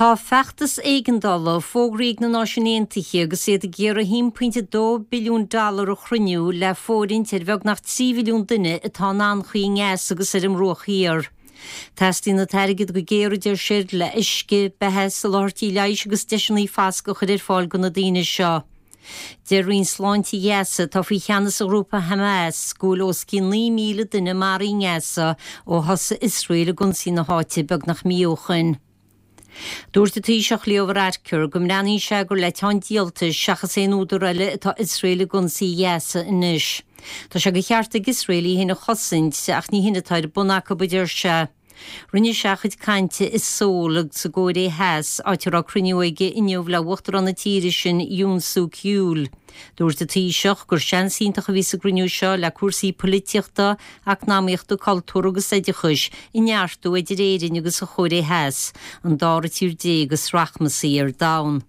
Tá feachtas éigeandala fógraigh na náisiúntaithe agus iad gur $1.2 billiún a chruinniú le fórinnt ar bheag nach 3 milliún duine atá anchaí ngás agus ar rochaíar. Testí na teirigid go géiridir siir le isce behes a láirtí leis agus deisinaí fasca chuir fáil go na daine seo. Deir rin sláintí gheasa tá fao cheannas Europa Hamas gúil os cin 9,000 duine mar í ngasa ó thosa Israel a gunsaí na háite beag nach míochan. Dúirta tíiseach leomhar aircear go mleanaí se gur le teán díalta seachas údar eile atá Israel a gunsaí gheasa inis. Tá se go cheart ag Israelí hína chosaint ach ní hína táid bunacha baidir se. Rinne seachid cainte is sólag sa góir é heas áitir á cruniuige inniuh le uachtar an na tíiri sin Iúnsú Ciúil. Dúirta tíiseach gur seansíntacha ví sa gruniú seo le cuasaí políteachta ach náíochtú cultúr agus éidechis i neartú idir éirin agus a chóir é heas an dára tír dé agus rachmasaí ar dain.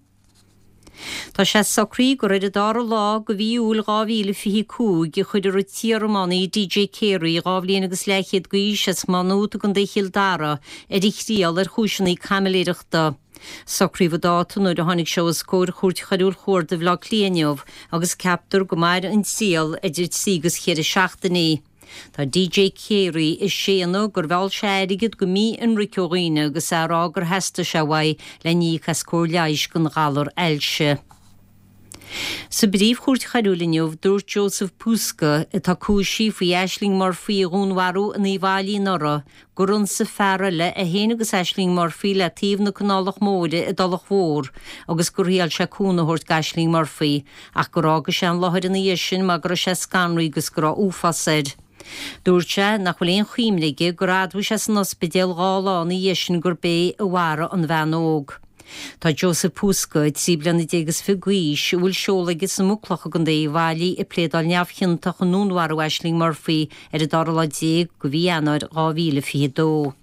Tá sé sacrí go réidir dar lá go bhí úl 2025 go chuidir ru tíarmánaí DJ Carey gábhlíon agus leichiad go íses manúta gon déchiil dara richtíal ar chúisinaí camiléireachta. Sacríomh dáta nuair a tháinig seo a scóir chuirt chaúil chóir de bhlá líanaomh agus captar go mair an síal idir sígus chéir 16. Tá DJ Carey is séanú gur bhil séirigid go mí an ricóíine agus ará gur heasta se bhaid le ní chas cóirleis gon gálar eilse. Sa bríomh chuirt chaúlainneomh dúirt Joseph Puska atá cúisí faoi Aisling Murphy gúnharú in Íbhailí nora gur sa fearra le a héana agus Aisling Murphy le tíomh na canálach móide i dulach mhór agus gur rial se cúnathirt Aisling Murphy ach gur águs sé an láthir in sin má gur sé scanraí agus gur úfasaid. Dúirte nach bhfuil éon chuimlige gur admhaigh sé san ospidéal gáláin i dhéisin gur bé a bhara an bheanóg. Tá Joseph Puska trí bliana dégus figuís bhfuil seolagus sa múclacha gon dé bhailí i plédal neamhchinnta chu núnhar Aisling Murphy ar a darla dé go bhí anir 2022.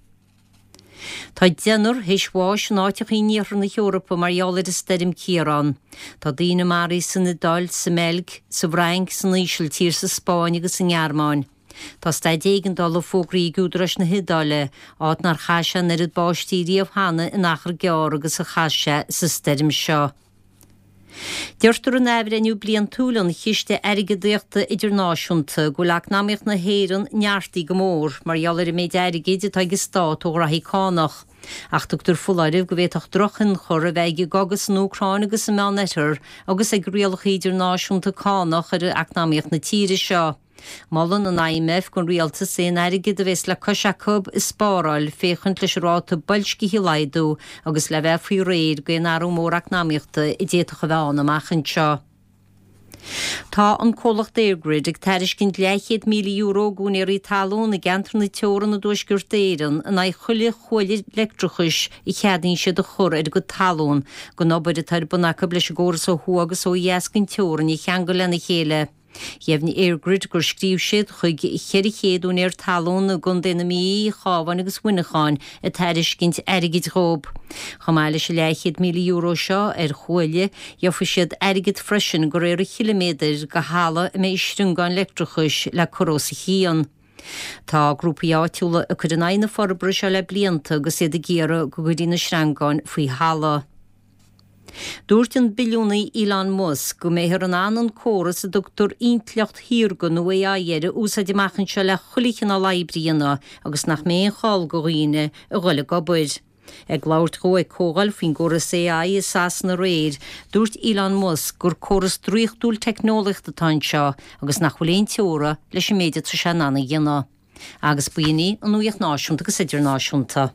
Tá déanúr héisháis náiteach íníar na Eorpa marheallar is steidim Ciarán. Tá daoine marí san na dáil sa melg sa bhreing san ísisiil tír sa Spáin agus san Gearmáin. Tá staid éigeandal fógraí gúdras na hidáile áit nar chaise na rid bástííomh hana in achar geár agus a chaise sa steidim seo. Deirtar an éhrenniu blian túlan chiiste airigidíochta idirnáisiúnta go leach náíocht na héireann neartí go mór mar eallar i méid airigéide tá go stát ó rathíánach. Ach dútar fullairih go bhéach drochan chur a bheith gagus an Ucráin agus sa menetar agus ag rialach idirnáisiúnta cánach ar eacnáíocht na tíre seo. Mallan an IMF gon rialta sé airigid a bheits le coiseacub is spáráil féchant leis ráta bailsci hilaidú agus le bheith faoi réir go anarú mórach náíochta i déach a bheána machchan seo. Tá an cólach déirgrid ag teiriscint €100 milliún gúnéirí talún na gentar na teoran na dúisgur déirean an ag chuile chuile lectrachis i cheadín siad a chur ar go talún go nóbaid a tar bunacha leis góras ó thu agus ó dhéascin teoran i cheangal lena chéile. Jefni airgrid gur scríb siad chuig cheiri chéadún ar talún na gundéna mí chábhain agus winacháin a teiriscint airigid rób. Chamáile se €100 milliún seo ar chuile jofa siad airigid freisin gur ar kilometr go hála mé stringáin lectrachis le chorósa hían. Tá grúpa áitiúla a chud an aine forbra se le blianta agus iad a géara go gurína srangáin faoi hála. Dúirt an biliúnaí Elon Musk go méthar an anan córas a dúchtúr intleocht híorgan nó dhéire úsa de machchan se le chulichan á laibríanna agus nach méon cháil go riine a ghuiile go buir. Ag láirt go ag cógáil fin góras AI is sas na réir, dúirt Elon Musk gur córas dríochtúil technolaíochta táin seo agus nach bhfuil éon teóra leis méide sa se nana dhéana. Agus buoine an nuíocht náisiúnta agus idirnáisiúnta.